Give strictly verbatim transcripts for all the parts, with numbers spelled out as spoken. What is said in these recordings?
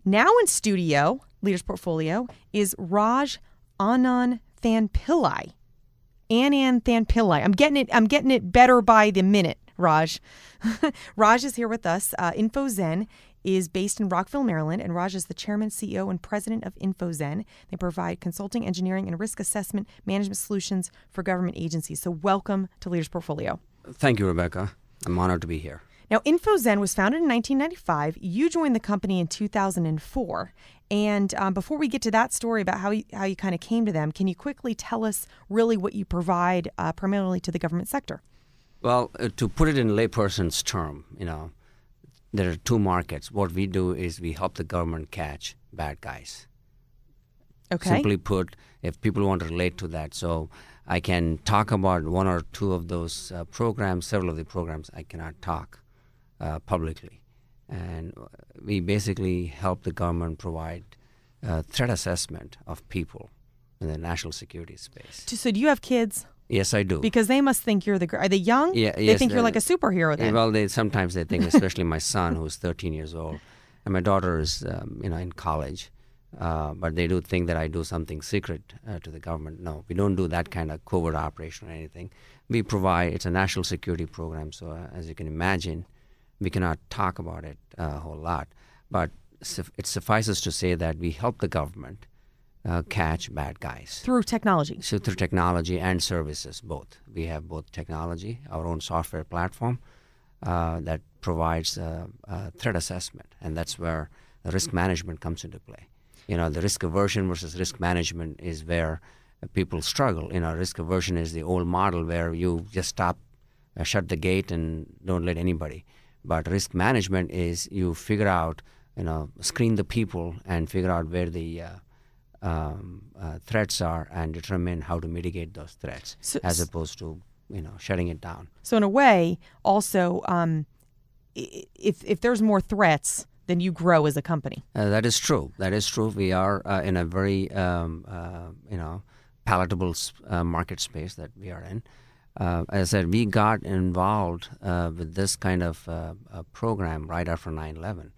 Now in studio, Leaders Portfolio, is Raj Anand Thanpillai. Anand Thanpillai. I'm getting it. I'm getting it better by the minute, Raj. Raj is here with us. Uh, InfoZen is based in Rockville, Maryland, and Raj is the chairman, C E O, and president of InfoZen. They provide consulting, engineering, and risk assessment management solutions for government agencies. So welcome to Leaders Portfolio. Thank you, Rebecca. I'm honored to be here. Now, InfoZen was founded in nineteen ninety-five. You joined the company in two thousand four. And um, before we get to that story about how you, how you kind of came to them, can you quickly tell us really what you provide uh, primarily to the government sector? Well, uh, to put it in layperson's term, you know, there are two markets. What we do is we help the government catch bad guys. Okay. Simply put, if people want to relate to that. So I can talk about one or two of those uh, programs. Several of the programs I cannot talk uh, publicly. And we basically help the government provide uh, threat assessment of people in the national security space. So do you have kids? Yes, I do. Because they must think you're the... Are they young? Yeah, they yes, think you're like a superhero then. Well, they sometimes they think, especially my son, who's thirteen years old, and my daughter is, um, you know, in college. Uh, but they do think that I do something secret uh, to the government. No, we don't do that kind of covert operation or anything. We provide... It's a national security program, so uh, as you can imagine, we cannot talk about it uh, a whole lot, but suf- it suffices to say that we help the government uh, catch bad guys. Through technology? So through technology and services, both. We have both technology, our own software platform uh, that provides uh, uh, threat assessment, and that's where the risk management comes into play. You know, the risk aversion versus risk management is where uh, people struggle. You know, risk aversion is the old model where you just stop, uh, shut the gate and don't let anybody. But risk management is you figure out, you know, screen the people and figure out where the uh, um, uh, threats are and determine how to mitigate those threats, so, as opposed to, you know, shutting it down. So in a way, also, um, if if there's more threats, then you grow as a company. Uh, that is true. That is true. We are uh, in a very, um, uh, you know, palatable uh, market space that we are in. Uh, as I said, we got involved uh, with this kind of uh, uh, program right after nine eleven.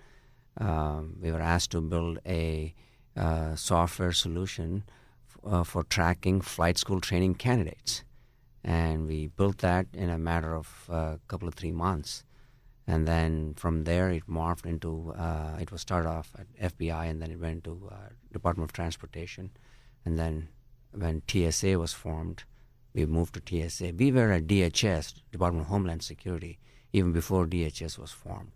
Um, we were asked to build a uh, software solution f- uh, for tracking flight school training candidates. And we built that in a matter of a uh, couple of three months. And then from there, it morphed into, uh, it was started off at F B I, and then it went to uh, Department of Transportation. And then when T S A was formed, we moved to T S A. We were at D H S, Department of Homeland Security, even before D H S was formed.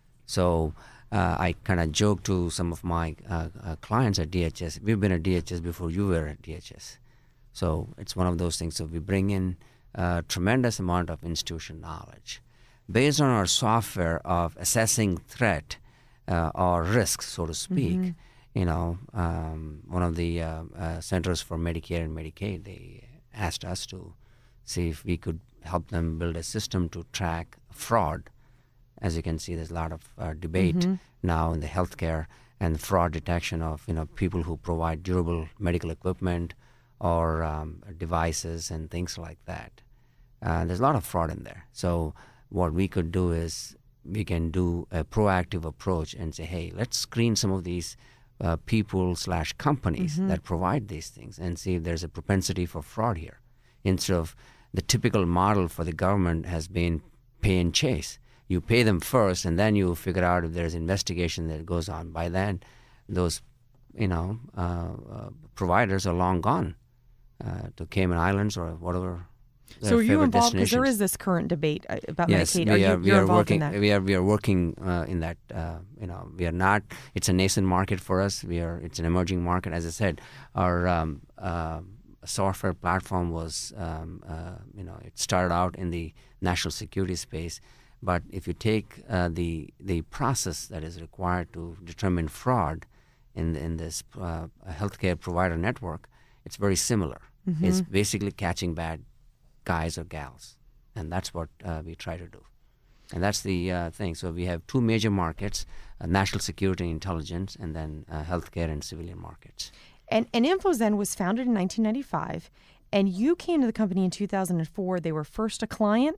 So uh, I kind of joke to some of my uh, uh, clients at D H S, we've been at D H S before you were at D H S. So it's one of those things. So we bring in a tremendous amount of institution knowledge. Based on our software of assessing threat uh, or risk, so to speak, mm-hmm. you know, um, one of the uh, uh, Centers for Medicare and Medicaid, they asked us to see if we could help them build a system to track fraud. As you can see, there's a lot of uh, debate mm-hmm. now in the healthcare and fraud detection of, you know, people who provide durable medical equipment or um, devices and things like that. Uh, there's a lot of fraud in there. So what we could do is we can do a proactive approach and say, hey, let's screen some of these Uh, people slash companies mm-hmm. that provide these things and see if there's a propensity for fraud here. Instead of the typical model for the government has been pay and chase. You pay them first and then you figure out if there's investigation that goes on. By then, those, you know, uh, uh, providers are long gone uh, to Cayman Islands or whatever. So are you involved? Because there is this current debate about yes, Medicaid. We are are, you we you're are involved working, in that? We are we are working uh, in that. Uh, you know, we are not. It's a nascent market for us. We are. It's an emerging market. As I said, our um, uh, software platform was. Um, uh, you know, it started out in the national security space, but if you take uh, the the process that is required to determine fraud in in this uh, healthcare provider network, it's very similar. Mm-hmm. It's basically catching bad guys or gals, and that's what uh, we try to do. And that's the uh, thing. So we have two major markets, uh, national security and intelligence, and then uh, healthcare and civilian markets. And, and InfoZen was founded in nineteen ninety-five, and you came to the company in two thousand four. They were first a client,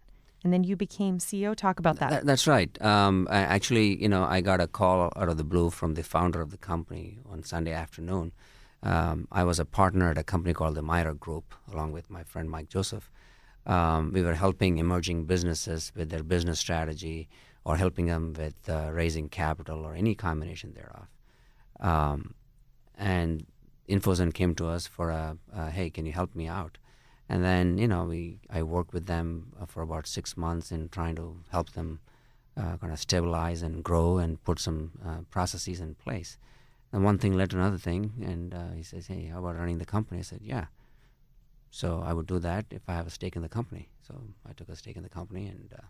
and then you became C E O. Talk about that. Th- that's right. Um, I actually, you know, I got a call out of the blue from the founder of the company on Sunday afternoon. Um, I was a partner at a company called the Myra Group, along with my friend Mike Joseph. Um, we were helping emerging businesses with their business strategy, or helping them with uh, raising capital, or any combination thereof. Um, and InfoZen came to us for a, uh, hey, can you help me out? And then, you know, we I worked with them uh, for about six months in trying to help them uh, kind of stabilize and grow and put some uh, processes in place. And one thing led to another thing, and uh, he says, hey, how about running the company? I said, yeah. So I would do that if I have a stake in the company. So I took a stake in the company, and uh,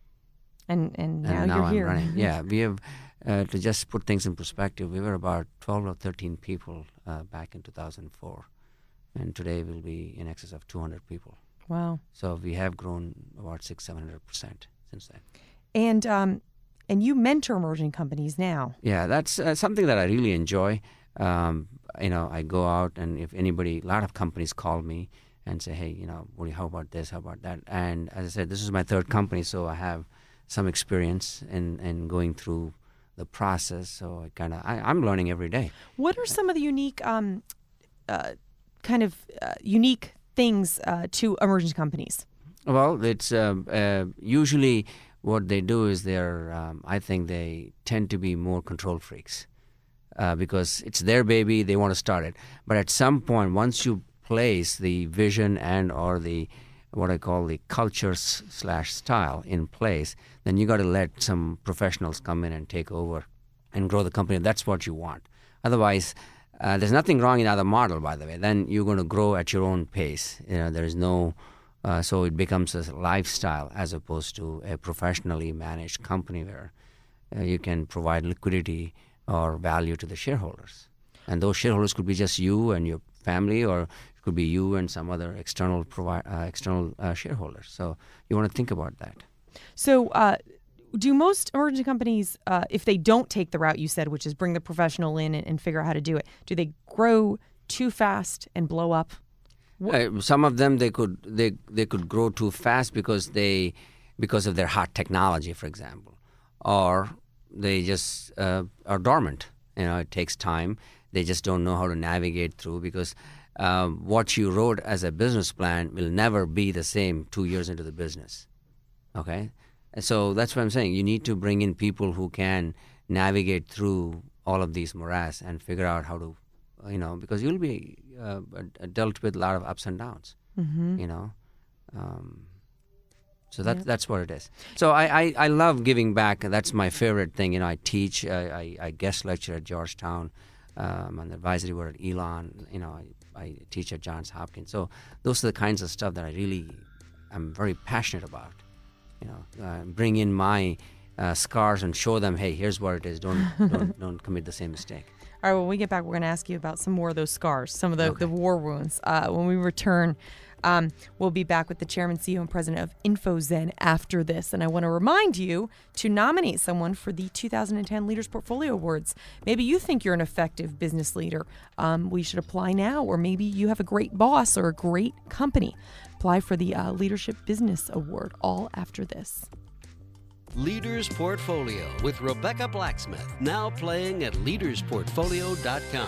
and, and now, and now you're I'm here. running. Yeah, we have, uh, to just put things in perspective, we were about twelve or thirteen people uh, back in two thousand four. And today we'll be in excess of two hundred people. Wow. So we have grown about six, seven hundred percent since then. And um, and you mentor emerging companies now. Yeah, that's uh, something that I really enjoy. Um, you know, I go out, and if anybody, a lot of companies call me and say, hey, you know, what do you, how about this, how about that? And as I said, this is my third company, so I have some experience in, in going through the process. So I kind of, I'm learning every day. What are some of the unique um, uh, kind of uh, unique things uh, to emerging companies? Well, it's uh, uh, usually what they do is they're, um, I think they tend to be more control freaks uh, because it's their baby, they want to start it. But at some point, once you place the vision and or the, what I call the culture s- slash style in place, then you got to let some professionals come in and take over and grow the company. That's what you want. Otherwise, Uh, there's nothing wrong in either model, by the way. Then you're going to grow at your own pace. You know, there is no, uh, so it becomes a lifestyle as opposed to a professionally managed company where uh, you can provide liquidity or value to the shareholders. And those shareholders could be just you and your family, or it could be you and some other external provi- uh, external uh, shareholders. So you want to think about that. So, uh, do most emerging companies, uh, if they don't take the route you said, which is bring the professional in and, and figure out how to do it, do they grow too fast and blow up? Uh, some of them they could they they could grow too fast because they because of their hot technology, for example, or they just uh, are dormant. You know, it takes time. They just don't know how to navigate through because um, what you wrote as a business plan will never be the same two years into the business. Okay. So that's what I'm saying. You need to bring in people who can navigate through all of these morass and figure out how to, you know, because you'll be uh, dealt with a lot of ups and downs, mm-hmm. you know. Um, so that, yeah. that's what it is. So I, I, I love giving back. That's my favorite thing. You know, I teach, I, I, I guest lecture at Georgetown. Um, on the advisory board at Elon. You know, I, I teach at Johns Hopkins. So those are the kinds of stuff that I really, I'm very passionate about. You know, uh, bring in my uh, scars and show them, hey, here's what it is. Don't don't, don't commit the same mistake. All right, when we get back, we're going to ask you about some more of those scars, some of the, okay. the war wounds. Uh, when we return, um, we'll be back with the chairman, C E O, and president of InfoZen after this. And I want to remind you to nominate someone for the two thousand ten Leaders Portfolio Awards. Maybe you think you're an effective business leader. Um, we should apply now. Or maybe you have a great boss or a great company. Apply for the uh, Leadership Business Award, all after this. Leaders Portfolio with Rebecca Blacksmith, now playing at leaders portfolio dot com.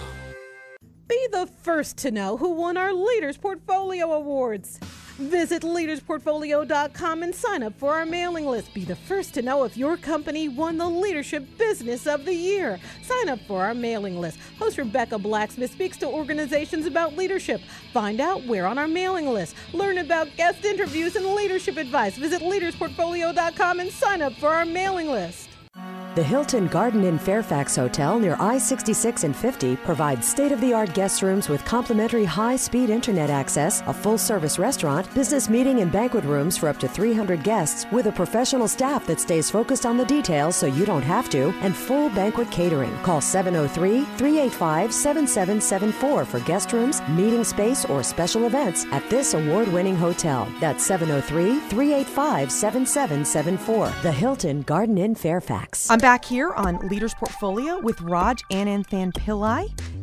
Be the first to know who won our Leaders Portfolio Awards. Visit leaders portfolio dot com and sign up for our mailing list. Be the first to know if your company won the Leadership Business of the Year. Sign up for our mailing list. Host Rebecca Blacksmith speaks to organizations about leadership. Find out where on our mailing list. Learn about guest interviews and leadership advice. Visit leaders portfolio dot com and sign up for our mailing list. The Hilton Garden Inn Fairfax Hotel near I sixty-six and fifty provides state-of-the-art guest rooms with complimentary high-speed internet access, a full-service restaurant, business meeting and banquet rooms for up to three hundred guests with a professional staff that stays focused on the details so you don't have to, and full banquet catering. Call seven oh three, three eight five, seven seven seven four for guest rooms, meeting space, or special events at this award-winning hotel. That's seven oh three, three eight five, seven seven seven four. The Hilton Garden Inn Fairfax. I'm back here on Leaders Portfolio with Raj Ananthan Pillai.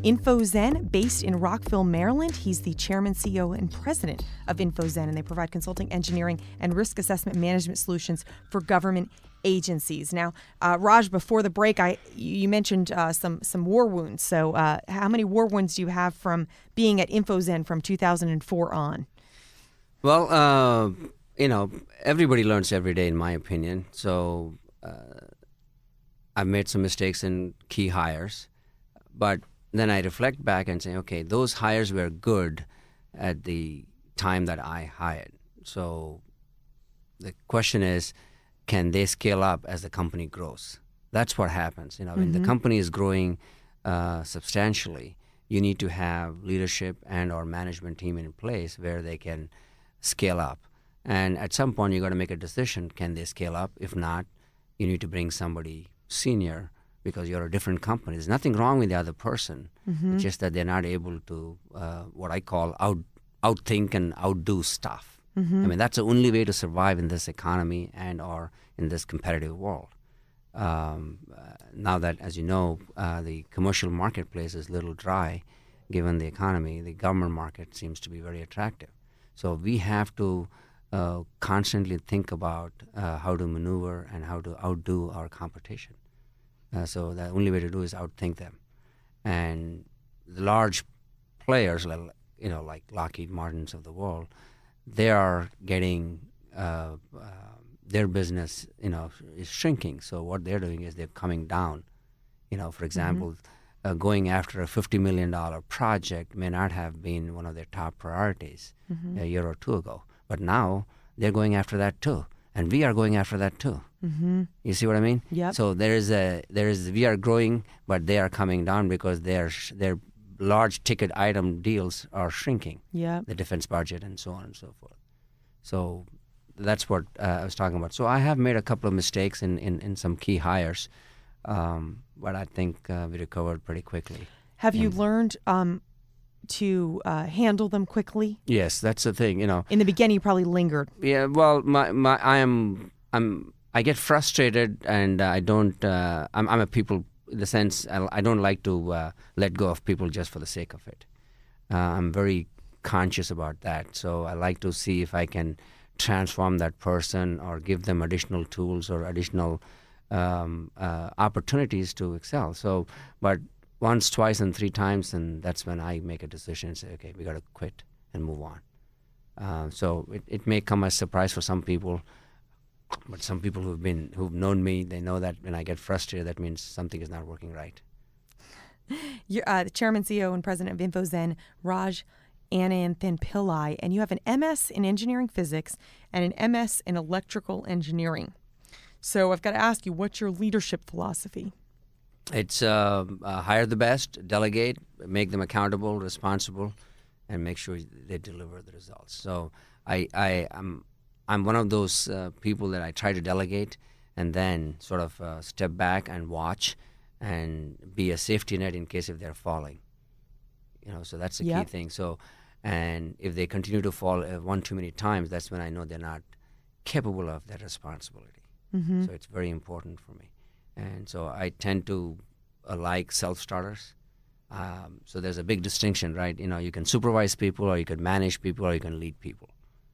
InfoZen, based in Rockville, Maryland. He's the chairman, C E O, and president of InfoZen, and they provide consulting, engineering, and risk assessment management solutions for government agencies. Now, uh, Raj, before the break, I you mentioned uh, some some war wounds. So, uh, how many war wounds do you have from being at InfoZen from two thousand four on? Well, uh, you know, everybody learns every day, in my opinion. So, uh, I've made some mistakes in key hires, but then I reflect back and say, okay, those hires were good at the time that I hired. So the question is, can they scale up as the company grows? That's what happens. You know, when Mm-hmm. the company is growing uh, substantially, you need to have leadership and or management team in place where they can scale up. And at some point, you got to make a decision. Can they scale up? If not, you need to bring somebody senior, because you're a different company. There's nothing wrong with the other person. Mm-hmm. It's just that they're not able to, uh, what I call, out outthink and outdo stuff. Mm-hmm. I mean, that's the only way to survive in this economy and or in this competitive world. Um, uh, now that, as you know, uh, the commercial marketplace is a little dry, given the economy, the government market seems to be very attractive. So we have to uh, constantly think about uh, how to maneuver and how to outdo our competition. Uh, so the only way to do is outthink them. And the large players, like, you know, like Lockheed Martins of the world, they are getting uh, uh, their business, you know, is shrinking. So what they're doing is they're coming down. You know, for example, mm-hmm. uh, going after a fifty million dollars project may not have been one of their top priorities mm-hmm. a year or two ago. But now they're going after that too. And we are going after that too. Mm-hmm. You see what I mean? Yep. So there is a there is we are growing, but they are coming down because their their large ticket item deals are shrinking. Yeah. The defense budget and so on and so forth. So that's what uh, I was talking about. So I have made a couple of mistakes in in, in some key hires, um, but I think uh, we recovered pretty quickly. Have you And- learned um, to uh, handle them quickly? Yes, that's the thing. You know. In the beginning, you probably lingered. Yeah, well, my, my I am I'm I get frustrated and uh, I don't. Uh, I'm I'm a people in the sense I, I don't like to uh, let go of people just for the sake of it. Uh, I'm very conscious about that. So I like to see if I can transform that person or give them additional tools or additional um, uh, opportunities to excel. So, but once, twice, and three times, and that's when I make a decision and say, okay, we got to quit and move on. Uh, so it, it may come as a surprise for some people, but some people who've been who've known me, they know that when I get frustrated, that means something is not working right. You're uh, the chairman, C E O, and president of InfoZen, Raj Ananthan Pillai, and you have an M S in engineering physics and an M S in electrical engineering. So I've got to ask you, what's your leadership philosophy? It's uh, uh, hire the best, delegate, make them accountable, responsible, and make sure they deliver the results. So I, I, I'm, I'm one of those uh, people that I try to delegate and then sort of uh, step back and watch and be a safety net in case if they're falling. You know, so that's the Yep. key thing. So, and if they continue to fall uh, one too many times, that's when I know they're not capable of that responsibility. Mm-hmm. So it's very important for me. And so I tend to uh, like self-starters. Um, so there's a big distinction, right? You know, you can supervise people or you can manage people or you can lead people.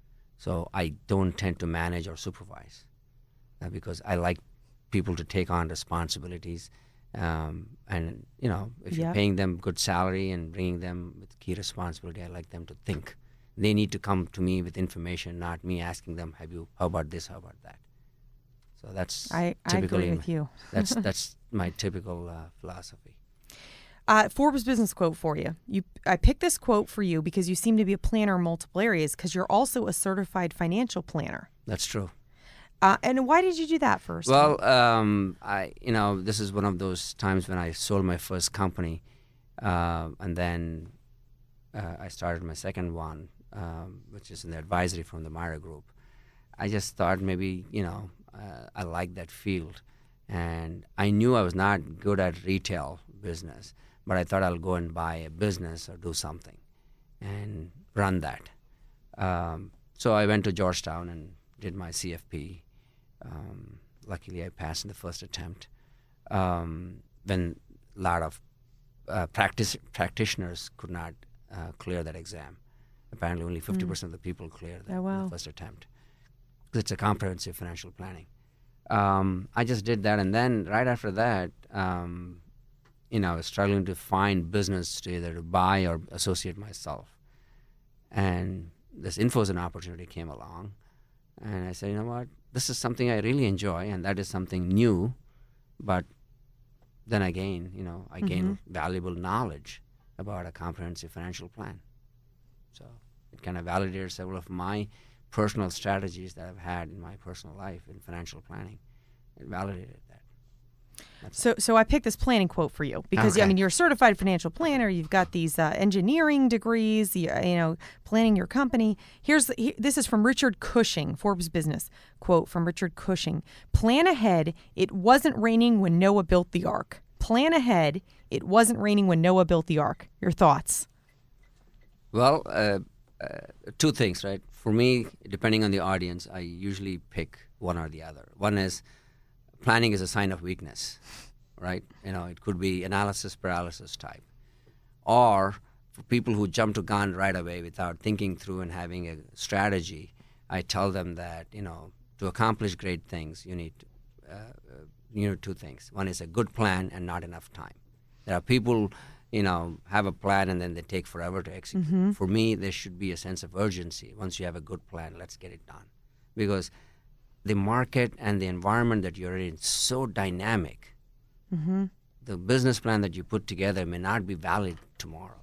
So I don't tend to manage or supervise uh, because I like people to take on responsibilities. Um, and, you know, if Yeah. you're paying them good salary and bringing them with key responsibility, I like them to think. They need to come to me with information, not me asking them, "Have you? How about this? How about that?" So that's I, I typically agree with you. that's that's my typical uh, philosophy. Uh, Forbes business quote for you. You, I picked this quote for you because you seem to be a planner in multiple areas because you're also a certified financial planner. That's true. Uh, and why did you do that first? Well, um, I you know this is one of those times when I sold my first company, uh, and then uh, I started my second one, um, which is in the advisory from the Myra Group. I just thought maybe you know uh, I like that field, and I knew I was not good at retail business, but I thought I'll go and buy a business or do something, and run that. Um, so I went to Georgetown and did my C F P. Um, luckily, I passed in the first attempt. Um, then a lot of uh, practice practitioners could not uh, clear that exam. Apparently, only fifty percent mm. of the people clear that oh, wow. in the first attempt. It's a comprehensive financial planning. Um, I just did that, and then right after that, um, you know, I was struggling to find business to either to buy or associate myself. And this InfoZone opportunity came along, and I said, you know what, this is something I really enjoy, and that is something new, but then again, you know, I mm-hmm. gain valuable knowledge about a comprehensive financial plan. So it kind of validated several of my personal strategies that I've had in my personal life in financial planning. It validated that. That's so, so I picked this planning quote for you because okay. I mean you're a certified financial planner. You've got these uh, engineering degrees. You, you know, planning your company. Here's the, he, this is from Richard Cushing, Forbes Business quote from Richard Cushing: "Plan ahead. It wasn't raining when Noah built the ark. Plan ahead. It wasn't raining when Noah built the ark." Your thoughts? Well, uh, uh, two things, right? For me, depending on the audience, I usually pick one or the other. One is planning is a sign of weakness, right? You know, it could be analysis paralysis type. Or for people who jump to gun right away without thinking through and having a strategy, I tell them that, you know, to accomplish great things, you need uh, you need two things. One is a good plan and not enough time. There are people, you know, have a plan and then they take forever to execute. Mm-hmm. For me, there should be a sense of urgency. Once you have a good plan, let's get it done. Because the market and the environment that you're in is so dynamic. Mm-hmm. The business plan that you put together may not be valid tomorrow.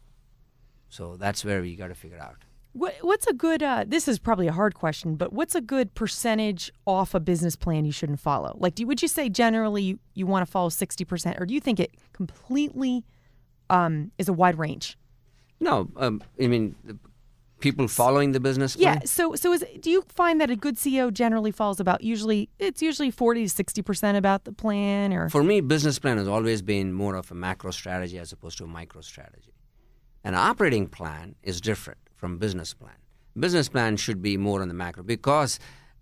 So that's where we got to figure out. What, what's a good, uh, this is probably a hard question, but what's a good percentage off a business plan you shouldn't follow? Like, do, would you say generally you, you want to follow sixty percent, or do you think it completely um, is a wide range? No, um, I mean, the people following the business plan? Yeah, so so is, do you find that a good C E O generally falls about, usually, it's usually forty to sixty percent about the plan? Or For me, business plan has always been more of a macro strategy as opposed to a micro strategy. An operating plan is different from business plan. Business plan should be more on the macro because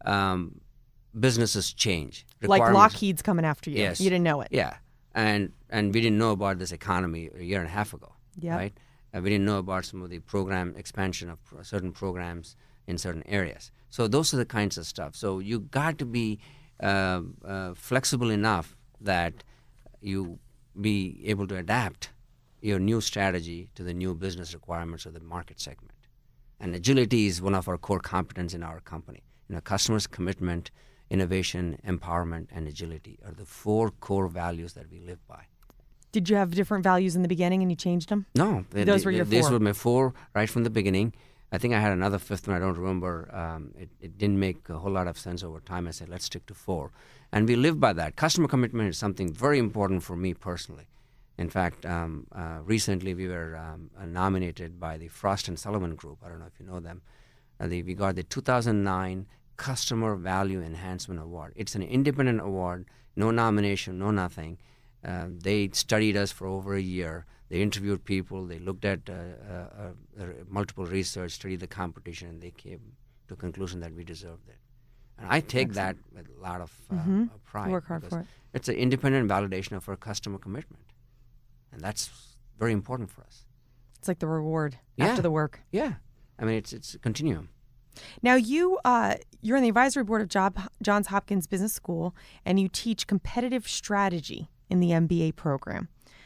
um, businesses change. Like Lockheed's coming after you. Yes. You didn't know it. Yeah, and and we didn't know about this economy a year and a half ago, yep. right? Uh, we didn't know about some of the program expansion of pro- certain programs in certain areas. So those are the kinds of stuff. So you got to be uh, uh, flexible enough that you be able to adapt your new strategy to the new business requirements of the market segment. And agility is one of our core competence in our company. You know, customers' commitment, innovation, empowerment, and agility are the four core values that we live by. Did you have different values in the beginning and you changed them? No. They, Those they, were your these four? were my four right from the beginning. I think I had another fifth one, I don't remember. Um, it, it didn't make a whole lot of sense over time. I said, let's stick to four. And we live by that. Customer commitment is something very important for me personally. In fact, um, uh, recently we were um, uh, nominated by the Frost and Sullivan Group. I don't know if you know them. Uh, the, we got the two thousand nine Customer Value Enhancement Award. It's an independent award, no nomination, no nothing. Uh, they studied us for over a year. They interviewed people. They looked at uh, uh, uh, multiple research, studied the competition, and they came to a conclusion that we deserved it. And I take Excellent. that with a lot of uh, mm-hmm. pride. You work hard for it. It's an independent validation of our customer commitment. And that's very important for us. It's like the reward yeah. after the work. Yeah. I mean, it's it's a continuum. Now, you, uh, you're on the advisory board of Job, Johns Hopkins Business School, and you teach competitive strategy in the M B A program.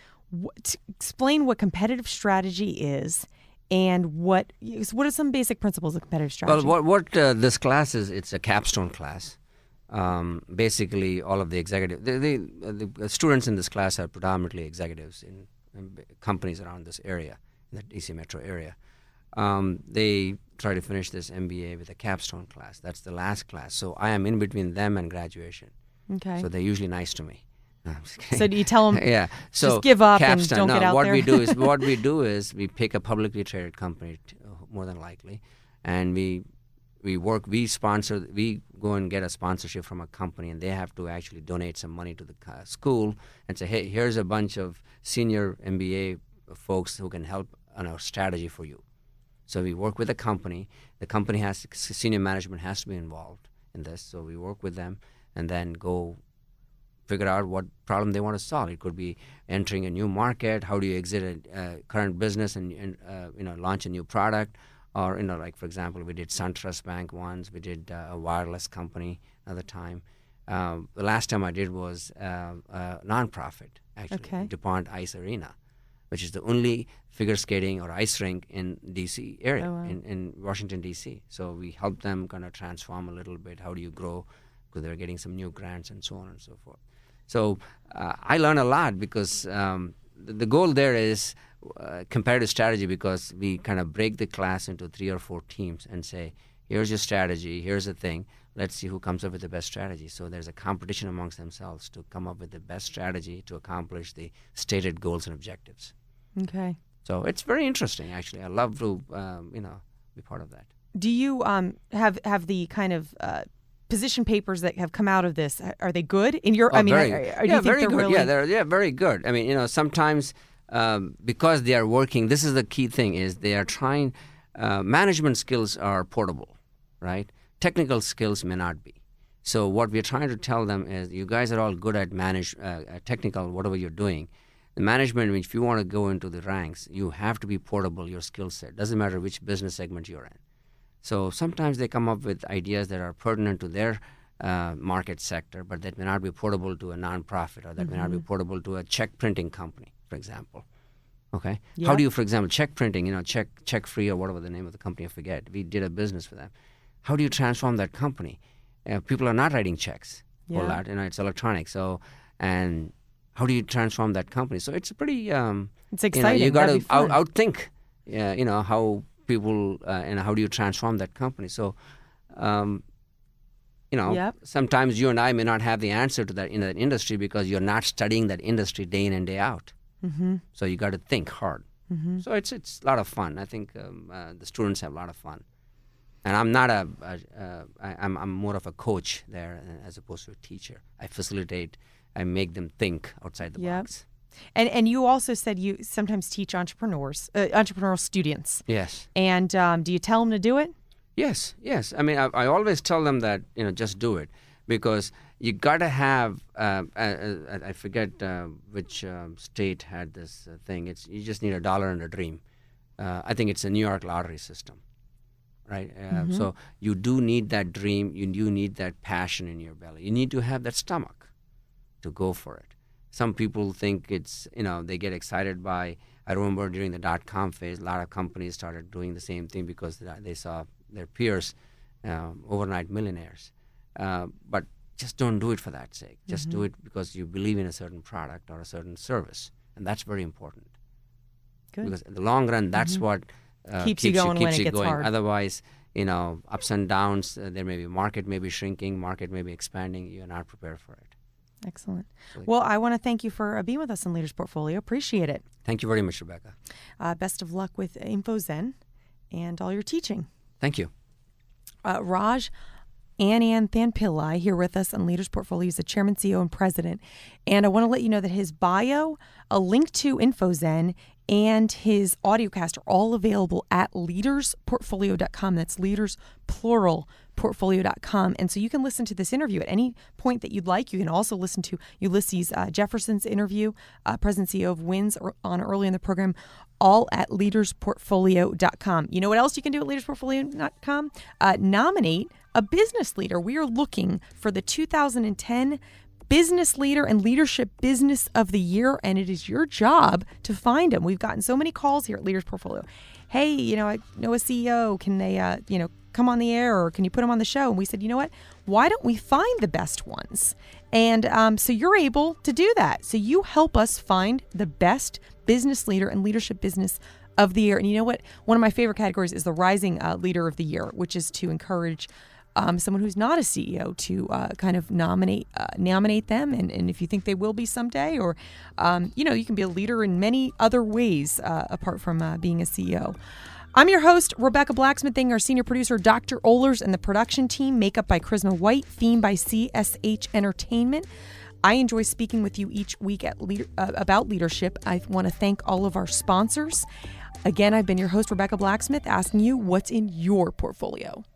What, explain what competitive strategy is and what what are some basic principles of competitive strategy? Well, what, what uh, this class is, it's a capstone class. Um, basically, all of the executive, the, the, the students in this class are predominantly executives in, in companies around this area, in the D C metro area. Um, they try to finish this M B A with a capstone class. That's the last class. So I am in between them and graduation. Okay. So they're usually nice to me. No, I'm just kidding. So do you tell them, yeah. So just give up capstone, and don't no, get out what there? we do is what we do is we pick a publicly traded company, t- more than likely, and we we work. We sponsor. We go and get a sponsorship from a company, and they have to actually donate some money to the uh, school and say, "Hey, here's a bunch of senior M B A folks who can help on our strategy for you." So we work with a company. The company has senior management has to be involved in this. So we work with them and then go figure out what problem they want to solve. It could be entering a new market. How do you exit a uh, current business and, and uh, you know launch a new product? Or, you know, like, for example, we did SunTrust Bank once. We did uh, a wireless company another time. Um, the last time I did was uh, a nonprofit, actually, Okay. DuPont Ice Arena, which is the only figure skating or ice rink in D C area, Oh, wow. in, in Washington, D C. So we helped them kind of transform a little bit. How do you grow? Because they're getting some new grants and so on and so forth. So uh, I learned a lot because um, the, the goal there is uh, comparative strategy, because we kind of break the class into three or four teams and say, here's your strategy, here's the thing, let's see who comes up with the best strategy. So there's a competition amongst themselves to come up with the best strategy to accomplish the stated goals and objectives. Okay. So it's very interesting, actually. I love to, um, you know, be part of that. Do you um have have the kind of uh, position papers that have come out of this? Are they good in your? Oh, I mean, very, are, are, do yeah, you think very they're good. really? Yeah, they're yeah, very good. I mean, you know, sometimes um, because they are working, this is the key thing: is they are trying. Uh, management skills are portable, right? Technical skills may not be. So what we're trying to tell them is, you guys are all good at manage uh, technical, whatever you're doing. The management, if you want to go into the ranks, you have to be portable, your skill set. Doesn't matter which business segment you're in. So sometimes they come up with ideas that are pertinent to their uh, market sector, but that may not be portable to a nonprofit, or that mm-hmm. may not be portable to a check printing company, for example. Okay? Yep. How do you, for example, check printing, you know, check check free or whatever the name of the company, I forget. We did a business for them. How do you transform that company? Uh, people are not writing checks a Yeah. whole lot, you know, it's electronic. So, and how do you transform that company? So it's pretty, um, It's exciting. You, know, you got That'd to be fun. out, outthink, uh, you know, how people, uh, and how do you transform that company? So, um, you know, Yep. sometimes you and I may not have the answer to that in that industry because you're not studying that industry day in and day out. Mm-hmm. So you got to think hard. Mm-hmm. So it's it's a lot of fun. I think um, uh, the students have a lot of fun. And I'm not a, a uh, I, I'm I'm more of a coach there as opposed to a teacher. I facilitate. I make them think outside the Yep. box. And and you also said you sometimes teach entrepreneurs, uh, entrepreneurial students. Yes. And um, do you tell them to do it? Yes. Yes. I mean, I, I always tell them that, you know, just do it, because you got to have. Uh, uh, I forget uh, which um, state had this uh, thing. It's you just need a dollar and a dream. Uh, I think it's a New York lottery system. Right, uh, Mm-hmm. so you do need that dream. You do need that passion in your belly. You need to have that stomach to go for it. Some people think it's, you know, they get excited by. I remember during the dot-com phase, a lot of companies started doing the same thing because they saw their peers, um, overnight millionaires. Uh, but just don't do it for that sake. Just Mm-hmm. do it because you believe in a certain product or a certain service, and that's very important. Good. Because in the long run, that's what. Uh, Keeps you going when keeps it you gets going. hard. Otherwise, you know, ups and downs. Uh, there may be market may be shrinking, market may be expanding. You're not prepared for it. Excellent. So- Well, I want to thank you for uh, being with us in Leaders Portfolio. Appreciate it. Thank you very much, Rebecca. Uh, best of luck with InfoZen and all your teaching. Thank you. Uh, Raj Anand Thanpillai here with us on Leaders Portfolio. He's the chairman, C E O, and president. And I want to let you know that his bio, a link to InfoZen, and his audiocast are all available at leaders portfolio dot com. That's leaders, plural, portfolio dot com. And so you can listen to this interview at any point that you'd like. You can also listen to Ulysses uh, Jefferson's interview, uh, President C E O of Wins, or on early in the program, all at leaders portfolio dot com. You know what else you can do at leaders portfolio dot com? Uh, nominate a business leader. We are looking for the two thousand ten Business Leader and Leadership Business of the Year, and it is your job to find them. We've gotten so many calls here at Leaders Portfolio. Hey, you know, I know a C E O. Can they, uh, you know, come on the air, or can you put them on the show? And we said, you know what? Why don't we find the best ones? And um, so you're able to do that. So you help us find the best business leader and leadership business of the year. And you know what? One of my favorite categories is the Rising uh, Leader of the Year, which is to encourage Um, someone who's not a C E O to uh, kind of nominate uh, nominate them, and, and if you think they will be someday, or um, you know, you can be a leader in many other ways uh, apart from uh, being a C E O. I'm your host, Rebecca Blacksmith, our senior producer, Doctor Ohlers, and the production team, makeup by Charisma White, theme by C S H Entertainment. I enjoy speaking with you each week at leader, uh, about leadership. I want to thank all of our sponsors. Again, I've been your host, Rebecca Blacksmith, asking you what's in your portfolio.